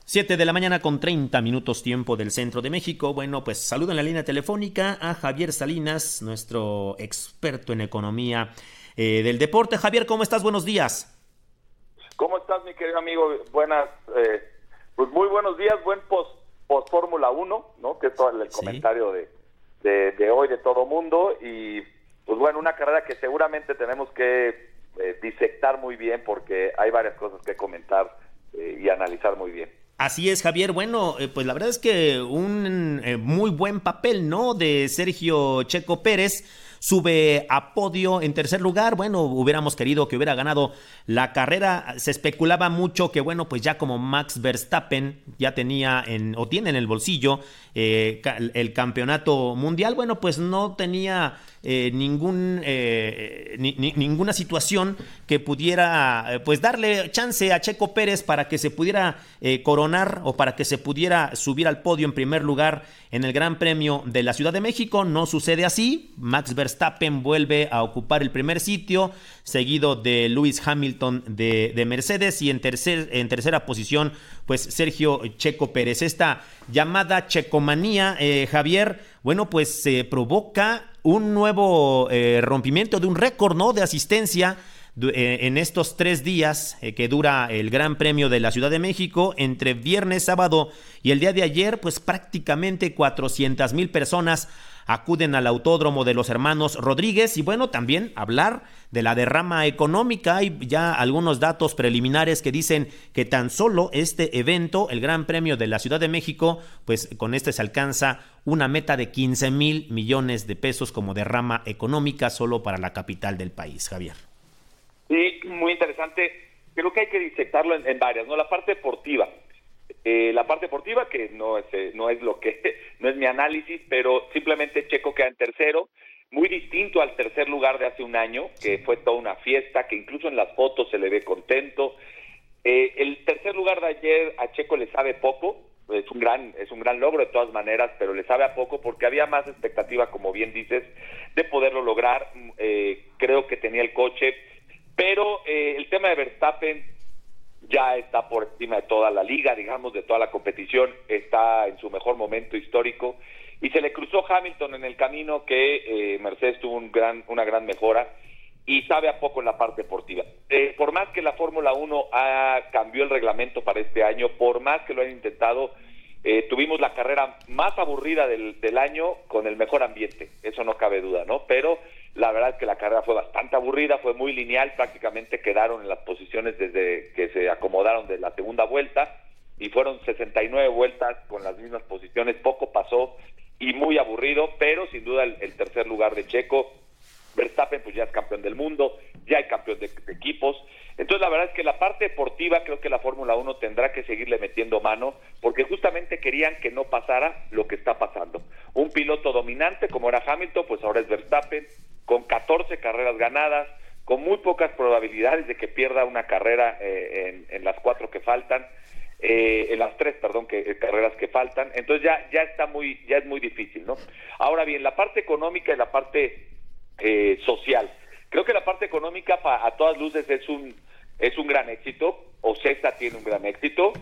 7 de la mañana con 30 minutos tiempo del centro de México. Bueno, pues saludo en la línea telefónica a Javier Salinas, nuestro experto en economía del deporte. Javier, ¿cómo estás? Buenos días. ¿Cómo estás, mi querido amigo? Buenas, pues muy buenos días, buen post Fórmula 1, ¿no? Que es todo el comentario de hoy de todo mundo. Y pues bueno, una carrera que seguramente tenemos que disectar muy bien porque hay varias cosas que comentar y analizar muy bien. Así es, Javier. Bueno, pues la verdad es que un muy buen papel, ¿no? De Sergio Checo Pérez. Sube a podio en tercer lugar. Bueno, hubiéramos querido que hubiera ganado la carrera. Se especulaba mucho que, bueno, pues ya como Max Verstappen ya tenía o tiene en el bolsillo el campeonato mundial, bueno, pues no tenía ninguna situación que pudiera pues darle chance a Checo Pérez para que se pudiera coronar o para que se pudiera subir al podio en primer lugar en el Gran Premio de la Ciudad de México. No sucede así. Max Verstappen vuelve a ocupar el primer sitio, seguido de Lewis Hamilton de Mercedes, y en tercera posición pues Sergio Checo Pérez. Esta llamada checomanía, Javier, bueno, pues se provoca un nuevo rompimiento de un récord, ¿no?, de asistencia en estos 3 días que dura el Gran Premio de la Ciudad de México. Entre viernes, sábado y el día de ayer, pues prácticamente 400,000 personas acuden al Autódromo de los Hermanos Rodríguez. Y bueno, también hablar de la derrama económica. Hay ya algunos datos preliminares que dicen que tan solo este evento, el Gran Premio de la Ciudad de México, pues con este se alcanza una meta de 15,000 millones de pesos como derrama económica solo para la capital del país, Javier. Sí, muy interesante. Creo que hay que disectarlo en varias, ¿no? La parte deportiva. La parte deportiva, que no es mi análisis, pero simplemente Checo queda en tercero, muy distinto al tercer lugar de hace un año, que fue toda una fiesta, que incluso en las fotos se le ve contento. El tercer lugar de ayer a Checo le sabe poco, es un gran logro de todas maneras, pero le sabe a poco porque había más expectativa, como bien dices, de poderlo lograr. Creo que tenía el coche, pero el tema de Verstappen ya está por encima de toda la liga, digamos, de toda la competición, está en su mejor momento histórico, y se le cruzó Hamilton en el camino, que Mercedes tuvo una gran mejora, y sabe a poco en la parte deportiva. Por más que la Fórmula 1 cambió el reglamento para este año, por más que lo han intentado, tuvimos la carrera más aburrida del año con el mejor ambiente, eso no cabe duda, ¿no? Pero la verdad es que la carrera fue bastante aburrida, fue muy lineal, prácticamente quedaron en las posiciones desde que se acomodaron de la segunda vuelta, y fueron 69 vueltas con las mismas posiciones, poco pasó y muy aburrido, pero sin duda el tercer lugar de Checo. Verstappen pues ya es campeón del mundo, ya hay campeón de equipos. Entonces la verdad es que la parte deportiva creo que la Fórmula 1 tendrá que seguirle metiendo mano, porque justamente querían que no pasara lo que está pasando. Un piloto dominante como era Hamilton, pues ahora es Verstappen, con 14 carreras ganadas, con muy pocas probabilidades de que pierda una carrera en las 4 que faltan, en las 3, carreras que faltan. Entonces ya es muy difícil, ¿no? Ahora bien, la parte económica y la parte social. Creo que la parte económica a todas luces es un gran éxito. OCESA tiene un gran éxito.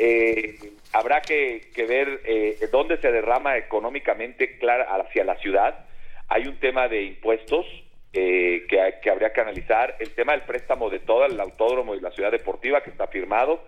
Habrá que ver dónde se derrama económicamente hacia la ciudad. Hay un tema de impuestos que habría que analizar. El tema del préstamo de todo el autódromo y la ciudad deportiva que está firmado.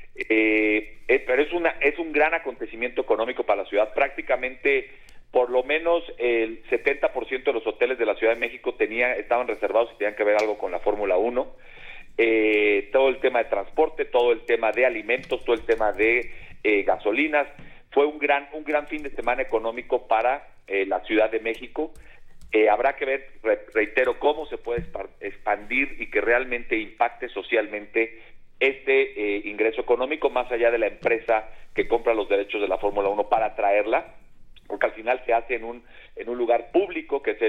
Pero es un gran acontecimiento económico para la ciudad. Prácticamente por lo menos el 70% de los hoteles de la Ciudad de México estaban reservados y tenían que ver algo con la Fórmula 1. Todo el tema de transporte, todo el tema de alimentos, todo el tema de gasolinas. Fue un gran fin de semana económico para la Ciudad de México. Habrá que ver, reitero, cómo se puede expandir y que realmente impacte socialmente este ingreso económico, más allá de la empresa que compra los derechos de la Fórmula 1 para traerla, porque al final se hace en un lugar público, que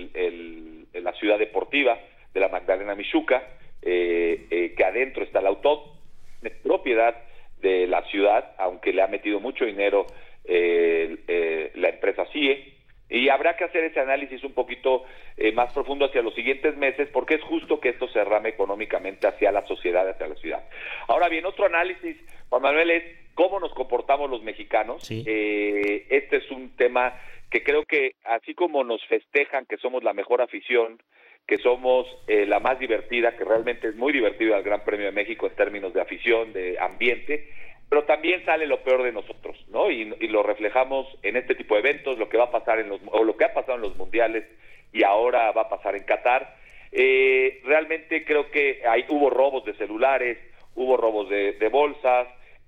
es la ciudad deportiva de la Magdalena Mixhuca, que adentro está el autódromo, es propiedad de la ciudad, aunque le ha metido mucho dinero la empresa CIE. Y habrá que hacer ese análisis un poquito más profundo hacia los siguientes meses, porque es justo que esto se derrame económicamente hacia la sociedad, hacia la ciudad. Ahora bien, otro análisis, Juan Manuel, es cómo nos comportamos los mexicanos. Sí. Este es un tema que creo que así como nos festejan que somos la mejor afición, que somos la más divertida, que realmente es muy divertido el Gran Premio de México en términos de afición, de ambiente, pero también sale lo peor de nosotros, ¿no? Y lo reflejamos en este tipo de eventos, lo que va a pasar o lo que ha pasado en los mundiales y ahora va a pasar en Qatar. Realmente creo que hubo robos de celulares, hubo robos de bolsas,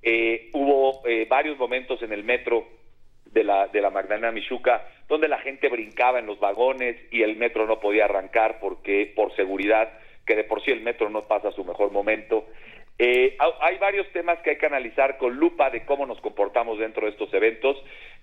hubo varios momentos en el metro de la Magdalena Mixhuca donde la gente brincaba en los vagones y el metro no podía arrancar porque por seguridad, que de por sí el metro no pasa su mejor momento. Hay varios temas que hay que analizar con lupa de cómo nos comportamos dentro de estos eventos.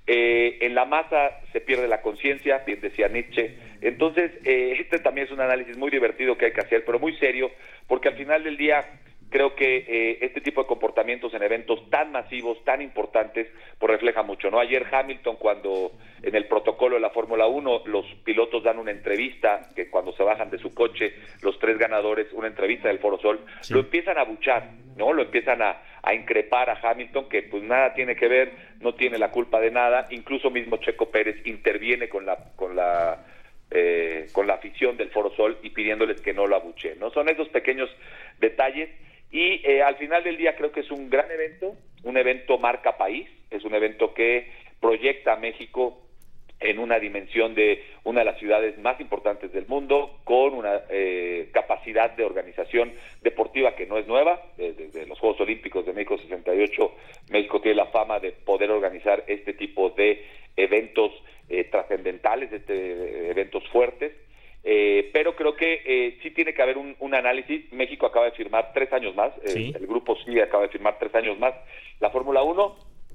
En la masa se pierde la conciencia, bien decía Nietzsche. Entonces, este también es un análisis muy divertido que hay que hacer, pero muy serio, porque al final del día creo que este tipo de comportamientos en eventos tan masivos, tan importantes, pues refleja mucho, ¿no? Ayer Hamilton, cuando en el protocolo de la Fórmula 1 los pilotos dan una entrevista, que cuando se bajan de su coche, los 3 ganadores, una entrevista del Foro Sol, sí, lo empiezan a abuchar, ¿no? Lo empiezan a increpar a Hamilton, que pues nada tiene que ver, no tiene la culpa de nada, incluso mismo Checo Pérez interviene con la afición del Foro Sol y pidiéndoles que no lo abucheen, ¿no? Son esos pequeños detalles. Y al final del día creo que es un gran evento, un evento marca país, es un evento que proyecta a México en una dimensión de una de las ciudades más importantes del mundo, con una capacidad de organización deportiva que no es nueva. Desde los Juegos Olímpicos de México 68, México tiene la fama de poder organizar este tipo de eventos trascendentales, eventos fuertes. Pero creo que sí tiene que haber un análisis. México acaba de firmar 3 años más, sí, el grupo sí acaba de firmar 3 años más la Fórmula 1,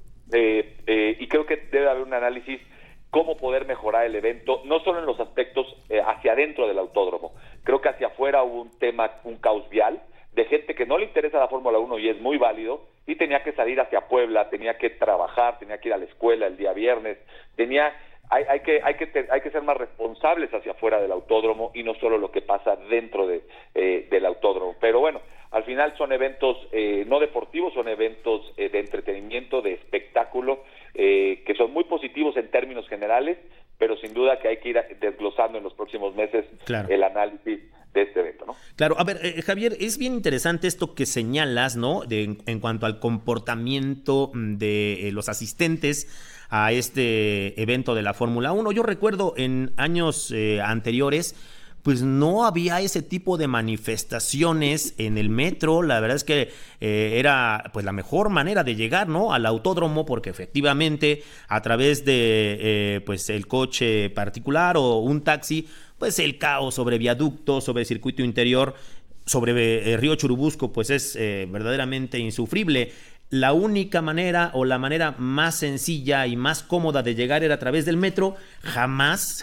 y creo que debe haber un análisis cómo poder mejorar el evento, no solo en los aspectos hacia adentro del autódromo. Creo que hacia afuera hubo un caos vial de gente que no le interesa la Fórmula 1 y es muy válido, y tenía que salir hacia Puebla, tenía que trabajar, tenía que ir a la escuela el día viernes, hay que ser más responsables hacia afuera del autódromo y no solo lo que pasa dentro del autódromo. Pero bueno, al final son eventos no deportivos, son eventos de entretenimiento, de espectáculo, que son muy positivos en términos generales, pero sin duda que hay que ir desglosando en los próximos meses, claro, el análisis de este evento, ¿no? Claro, a ver, Javier, es bien interesante esto que señalas, ¿no? En cuanto al comportamiento de los asistentes a este evento de la Fórmula 1. Yo recuerdo en años anteriores, pues no había ese tipo de manifestaciones en el metro. La verdad es que era pues la mejor manera de llegar, ¿no?, al autódromo, porque efectivamente a través de pues el coche particular o un taxi, pues el caos sobre viaductos, sobre circuito interior, sobre Río Churubusco, pues es verdaderamente insufrible. La única manera o la manera más sencilla y más cómoda de llegar era a través del metro. Jamás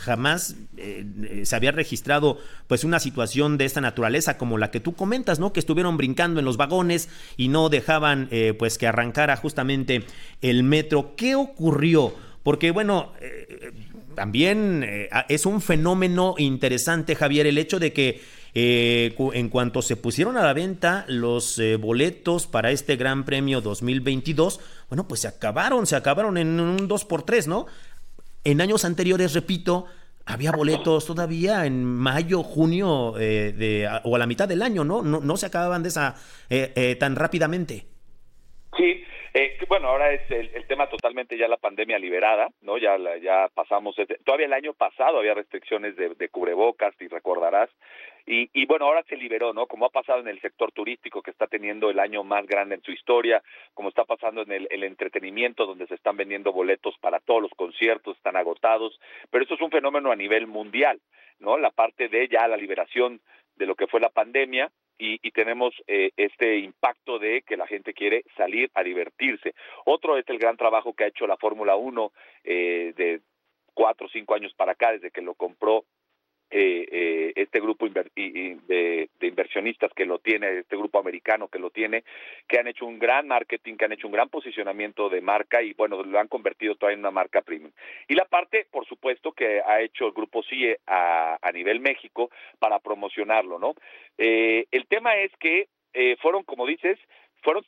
se había registrado pues una situación de esta naturaleza como la que tú comentas, ¿no? Que estuvieron brincando en los vagones y no dejaban pues que arrancara justamente el metro. ¿Qué ocurrió? Porque bueno, también es un fenómeno interesante, Javier, el hecho de que en cuanto se pusieron a la venta los boletos para este Gran Premio 2022, bueno, pues se acabaron en un 2x3, ¿no? En años anteriores, repito, había boletos todavía en mayo, junio o a la mitad del año, ¿no? No se acababan de esa tan rápidamente. Sí. Bueno, ahora es el tema totalmente ya la pandemia liberada, ¿no? Ya pasamos, todavía el año pasado había restricciones de cubrebocas, y recordarás, y bueno, ahora se liberó, ¿no? Como ha pasado en el sector turístico, que está teniendo el año más grande en su historia, como está pasando en el entretenimiento, donde se están vendiendo boletos para todos los conciertos, están agotados, pero esto es un fenómeno a nivel mundial, ¿no? La parte de ya la liberación de lo que fue la pandemia, y tenemos este impacto de que la gente quiere salir a divertirse. Otro es el gran trabajo que ha hecho la Fórmula 1 de 4 o 5 años para acá, desde que lo compró este grupo de inversionistas que lo tiene, este grupo americano que lo tiene, que han hecho un gran marketing, que han hecho un gran posicionamiento de marca y bueno, lo han convertido todavía en una marca premium. Y la parte, por supuesto, que ha hecho el grupo CIE a nivel México para promocionarlo, ¿no? El tema es que fueron, como dices, fueron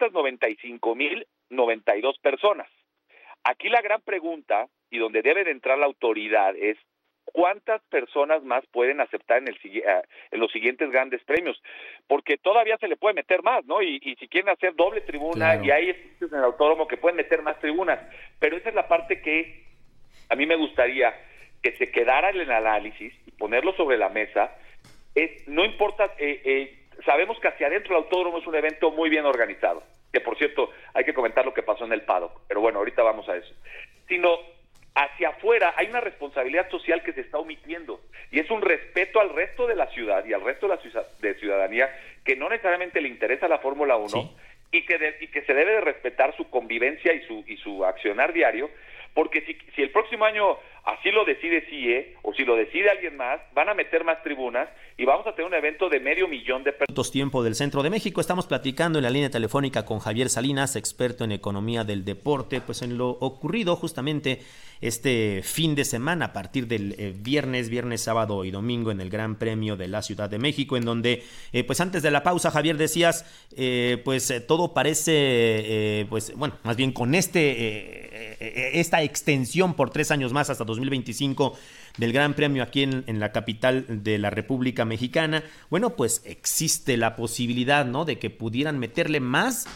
395,092 personas. Aquí la gran pregunta, y donde debe de entrar la autoridad, es ¿cuántas personas más pueden aceptar en los siguientes grandes premios? Porque todavía se le puede meter más, ¿no? Y si quieren hacer doble tribuna, Claro. y hay sitios en el autódromo que pueden meter más tribunas, pero esa es la parte que a mí me gustaría que se quedara en el análisis y ponerlo sobre la mesa. No importa, sabemos que hacia adentro el autódromo es un evento muy bien organizado, que por cierto hay que comentar lo que pasó en el paddock, pero bueno, ahorita vamos a eso. Sino hacia afuera hay una responsabilidad social que se está omitiendo y es un respeto al resto de la ciudad y al resto de la ciudadanía que no necesariamente le interesa la Fórmula 1 Sí. y que se debe de respetar su convivencia y su accionar diario, porque si el próximo año así lo decide CIE o si lo decide alguien más, van a meter más tribunas y vamos a tener un evento de 500,000 de personas. Tiempo del Centro de México. Estamos platicando en la línea telefónica con Javier Salinas, experto en economía del deporte, pues en lo ocurrido justamente este fin de semana a partir del viernes, sábado y domingo en el Gran Premio de la Ciudad de México, en donde pues antes de la pausa, Javier, decías todo parece pues bueno, más bien con esta extensión por 3 años más hasta 2025 del Gran Premio aquí en la capital de la República Mexicana, bueno, pues existe la posibilidad, ¿no?, de que pudieran meterle más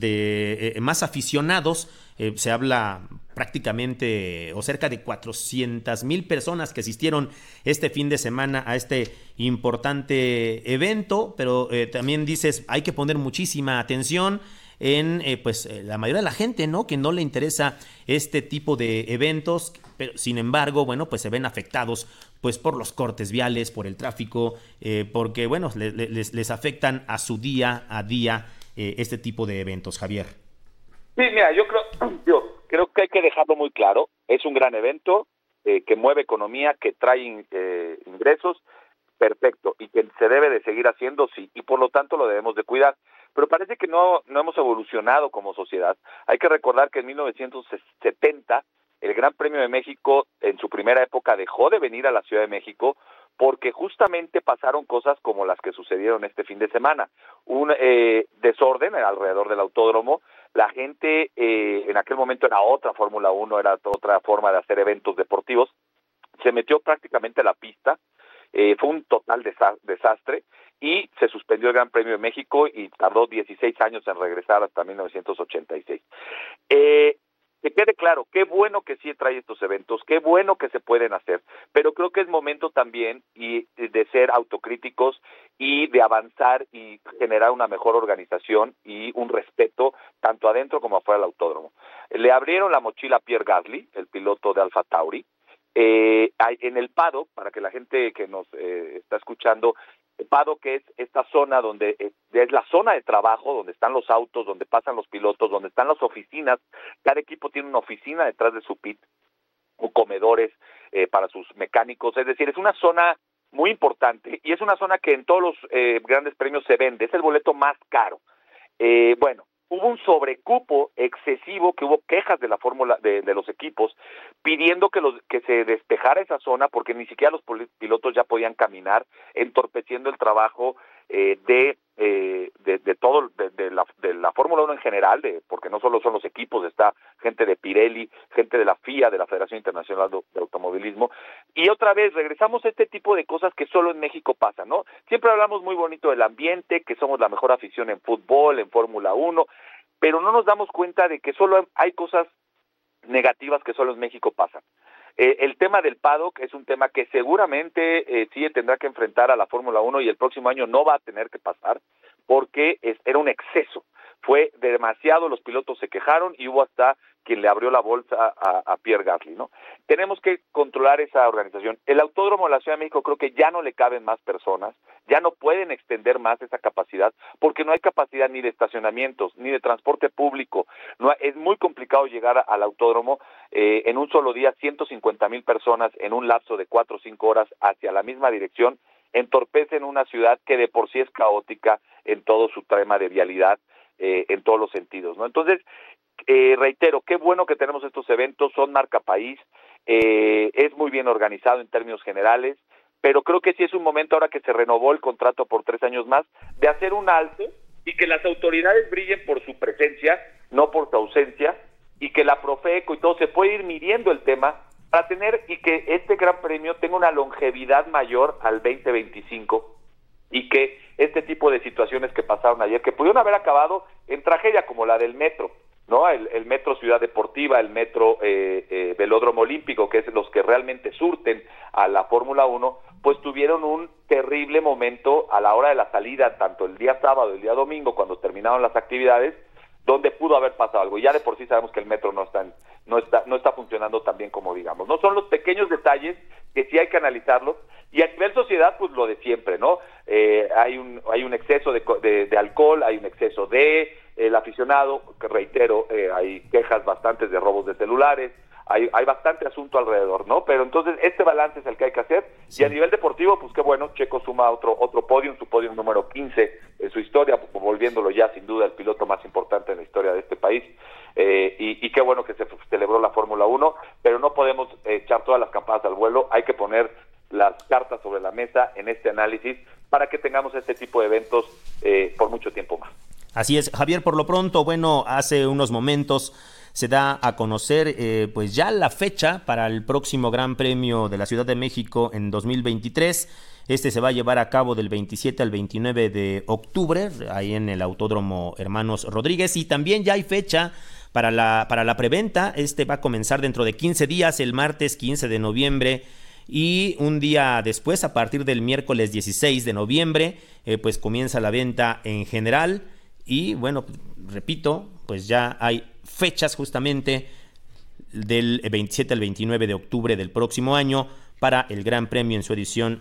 aficionados. Se habla prácticamente o cerca de 400,000 personas que asistieron este fin de semana a este importante evento, pero también dices, hay que poner muchísima atención en la mayoría de la gente, ¿no?, que no le interesa este tipo de eventos, pero sin embargo, bueno, pues se ven afectados pues por los cortes viales, por el tráfico, porque bueno, les afectan a su día a día este tipo de eventos, Javier. Sí, mira, yo creo que hay que dejarlo muy claro, es un gran evento que mueve economía, que trae ingresos, perfecto, y que se debe de seguir haciendo, sí, y por lo tanto lo debemos de cuidar. Pero parece que no hemos evolucionado como sociedad. Hay que recordar que en 1970 el Gran Premio de México en su primera época dejó de venir a la Ciudad de México porque justamente pasaron cosas como las que sucedieron este fin de semana. Un desorden alrededor del autódromo. La gente en aquel momento era otra Fórmula 1, era otra forma de hacer eventos deportivos. Se metió prácticamente a la pista. Fue un total desastre y se suspendió el Gran Premio de México y tardó 16 años en regresar hasta 1986. Que quede claro, qué bueno que sí trae estos eventos, qué bueno que se pueden hacer, pero creo que es momento también de ser autocríticos y de avanzar y generar una mejor organización y un respeto tanto adentro como afuera del autódromo. Le abrieron la mochila a Pierre Gasly, el piloto de Alfa Tauri. En el paddock, para que la gente que nos está escuchando, el paddock es esta zona donde es la zona de trabajo, donde están los autos, donde pasan los pilotos, donde están las oficinas. Cada equipo tiene una oficina detrás de su pit, o comedores para sus mecánicos. Es decir, es una zona muy importante y es una zona que en todos los grandes premios se vende. Es el boleto más caro. Bueno, hubo un sobrecupo excesivo, que hubo quejas de la fórmula de los equipos pidiendo que se despejara esa zona porque ni siquiera los pilotos ya podían caminar, entorpeciendo el trabajo de la Fórmula 1 en general, porque no solo son los equipos, está gente de Pirelli, gente de la FIA, de la Federación Internacional de Automovilismo, y otra vez regresamos a este tipo de cosas que solo en México pasan, ¿no? Siempre hablamos muy bonito del ambiente, que somos la mejor afición en fútbol, en Fórmula 1, pero no nos damos cuenta de que solo hay cosas negativas que solo en México pasan. El tema del paddock es un tema que seguramente sí tendrá que enfrentar a la Fórmula 1 y el próximo año no va a tener que pasar porque era un exceso. Fue demasiado, los pilotos se quejaron y hubo hasta quien le abrió la bolsa a Pierre Gasly, ¿no? Tenemos que controlar esa organización. El Autódromo de la Ciudad de México creo que ya no le caben más personas, ya no pueden extender más esa capacidad, porque no hay capacidad ni de estacionamientos, ni de transporte público. Es muy complicado llegar al autódromo en un solo día, 150,000 personas en un lapso de 4 o 5 horas hacia la misma dirección, entorpecen una ciudad que de por sí es caótica en todo su tema de vialidad, en todos los sentidos, ¿no? Entonces, reitero, qué bueno que tenemos estos eventos, son marca país, es muy bien organizado en términos generales, pero creo que sí es un momento, ahora que se renovó el contrato por 3 años más, de hacer un alto y que las autoridades brillen por su presencia, no por su ausencia, y que la Profeco y todo se puede ir midiendo el tema para tener, y que este Gran Premio tenga una longevidad mayor al 2025, y que este tipo de situaciones que pasaron ayer, que pudieron haber acabado en tragedia como la del metro, ¿no? El metro Ciudad Deportiva, el metro Velódromo Olímpico, que es los que realmente surten a la Fórmula 1, pues tuvieron un terrible momento a la hora de la salida, tanto el día sábado y el día domingo, cuando terminaron las actividades, donde pudo haber pasado algo. Ya de por sí sabemos que el metro no está funcionando tan bien como digamos, ¿no? Son los pequeños detalles que sí hay que analizarlos, y a nivel sociedad, pues lo de siempre, ¿no? Hay un exceso de alcohol, hay un exceso de el aficionado, que reitero, hay quejas bastantes de robos de celulares, hay bastante asunto alrededor, ¿no? Pero entonces este balance es el que hay que hacer, sí. Y a nivel deportivo, pues qué bueno, Checo suma otro podium, su podium número 15 en su historia, volviéndolo ya sin duda el piloto más importante en la historia de este país, y qué bueno que se celebró la Fórmula 1, pero no podemos echar todas las campanas al vuelo, hay que poner las cartas sobre la mesa en este análisis para que tengamos este tipo de eventos por mucho tiempo más. Así es, Javier, por lo pronto, bueno, hace unos momentos se da a conocer pues ya la fecha para el próximo Gran Premio de la Ciudad de México en 2023. Este se va a llevar a cabo del 27 al 29 de octubre, ahí en el Autódromo Hermanos Rodríguez, y también ya hay fecha para la preventa. Este va a comenzar dentro de 15 días, el martes 15 de noviembre, y un día después, a partir del miércoles 16 de noviembre, pues comienza la venta en general. Y bueno, repito, pues ya hay fechas justamente del 27 al 29 de octubre del próximo año para el Gran Premio en su edición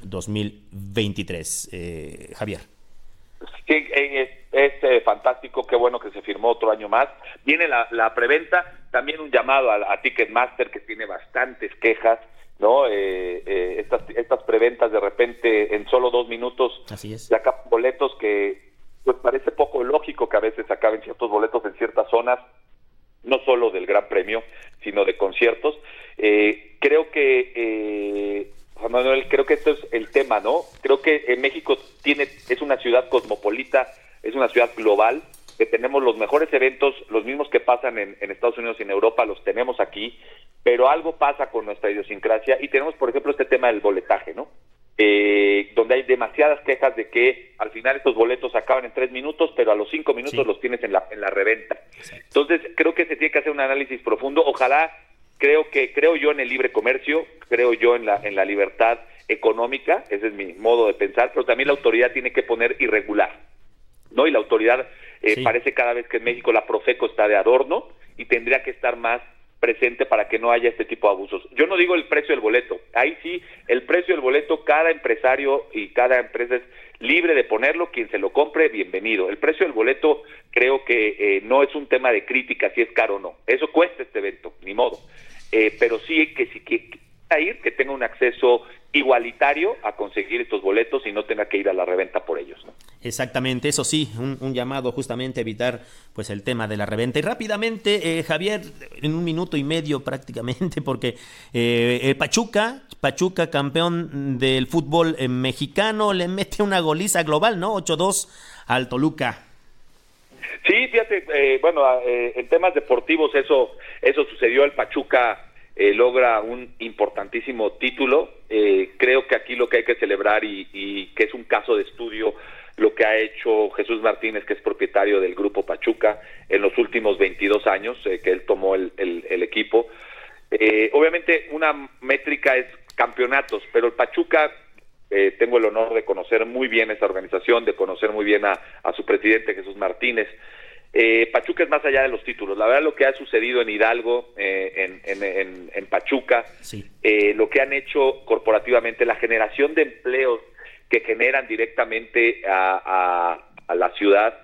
2023. Javier. Sí, es fantástico, qué bueno que se firmó otro año más. Viene la preventa, también un llamado a Ticketmaster, que tiene bastantes quejas, ¿no? Estas preventas de repente en solo 2 minutos sacan boletos que pues parece poco lógico que a veces acaben ciertos boletos en ciertas zonas, no solo del Gran Premio, sino de conciertos. Creo que, Juan Manuel, creo que esto es el tema, ¿no? Creo que México es una ciudad cosmopolita, es una ciudad global, que tenemos los mejores eventos, los mismos que pasan en Estados Unidos y en Europa, los tenemos aquí, pero algo pasa con nuestra idiosincrasia, y tenemos, por ejemplo, este tema del boletaje, ¿no? Donde hay demasiadas quejas de que al final estos boletos acaban en 3 minutos, pero a los 5 minutos los tienes en la reventa. Entonces creo que se tiene que hacer un análisis profundo. Ojalá, creo yo en el libre comercio, creo yo en la libertad económica, ese es mi modo de pensar, pero también la autoridad tiene que poner y regular, ¿no? Y la autoridad parece cada vez que en México la Profeco está de adorno, y tendría que estar más presente para que no haya este tipo de abusos. Yo no digo el precio del boleto, ahí sí, el precio del boleto, cada empresario y cada empresa es libre de ponerlo, quien se lo compre, bienvenido. El precio del boleto creo que no es un tema de crítica si es caro o no, eso cuesta este evento, ni modo, pero sí que si quiere ir, que tenga un acceso igualitario a conseguir estos boletos y no tenga que ir a la reventa por ellos, ¿no? Exactamente, eso sí, un llamado justamente a evitar pues el tema de la reventa. Y rápidamente, Javier, en 1 minuto y medio prácticamente, porque el Pachuca, campeón del fútbol mexicano, le mete una goliza global, ¿no? 8-2 al Toluca. Sí, fíjate, en temas deportivos eso sucedió. El Pachuca logra un importantísimo título. Creo que aquí lo que hay que celebrar y que es un caso de estudio lo que ha hecho Jesús Martínez, que es propietario del Grupo Pachuca, en los últimos 22 años que él tomó el equipo. Obviamente una métrica es campeonatos, pero el Pachuca, tengo el honor de conocer muy bien esa organización, de conocer muy bien a su presidente Jesús Martínez. Pachuca es más allá de los títulos. La verdad, lo que ha sucedido en Hidalgo, en Pachuca, Sí. Lo que han hecho corporativamente, la generación de empleos que generan directamente a la ciudad,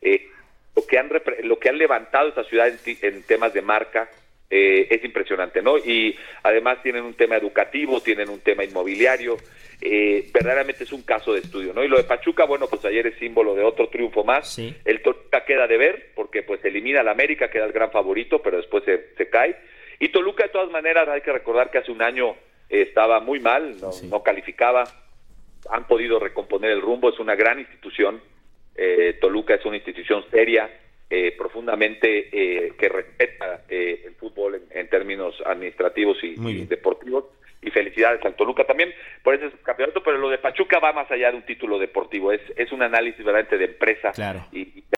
lo que han levantado esta ciudad en temas de marca, es impresionante, ¿no? Y además tienen un tema educativo, tienen un tema inmobiliario, verdaderamente es un caso de estudio, ¿no? Y lo de Pachuca, bueno, pues ayer es símbolo de otro triunfo más. Sí. El Toluca queda de ver, porque pues elimina al América, queda el gran favorito, pero después se cae. Y Toluca, de todas maneras, hay que recordar que hace un año estaba muy mal, no calificaba. Han podido recomponer el rumbo, es una gran institución. Toluca es una institución seria, profundamente que respeta el fútbol en términos administrativos y deportivos, y felicidades al Toluca también por ese campeonato, pero lo de Pachuca va más allá de un título deportivo, es un análisis verdaderamente de empresa. Claro. Y